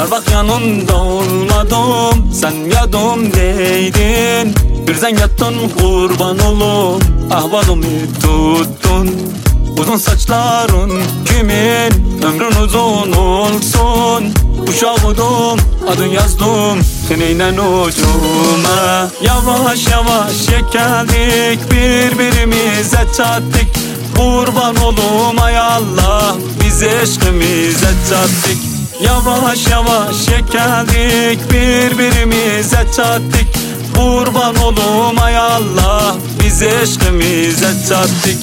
Var bak yanında olmadım, sen yanımdaydın. Birden yattın kurban olum, ahvalımı tuttun. Uzun saçların kimin, ömrün uzun olsun. Uşağıdım, adın yazdım seninle ucuma. Yavaş yavaş geldik, birbirimize çattık. Kurban olum ay Allah, biz eşkimize çattık. Yavaş yavaş geldik, birbirimize çattık. Kurban olum ay Allah, biz eşkimize çattık.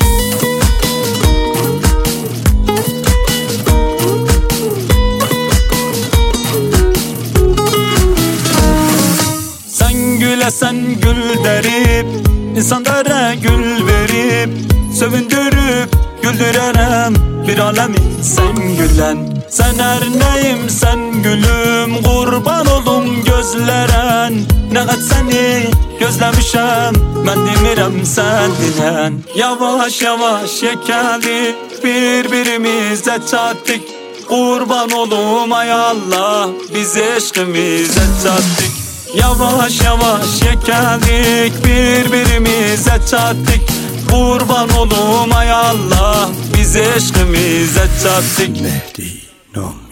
Sen gül derip, insanlara gül verip, sövündürüp güldürerem bir alemi sen gülen. Sen her neyim sen gülüm, kurban olum gözleren. Ne kadar seni gözlemişem, ben demirem sen dilen. Yavaş yavaş yekeldik, birbirimize çattık. Kurban olum ay Allah, biz eşkimize çattık. Yavaş yavaş geldik, birbirimize çattık. Kurban olum ay Allah, biz eşkimize çattık. Mehdi Nom.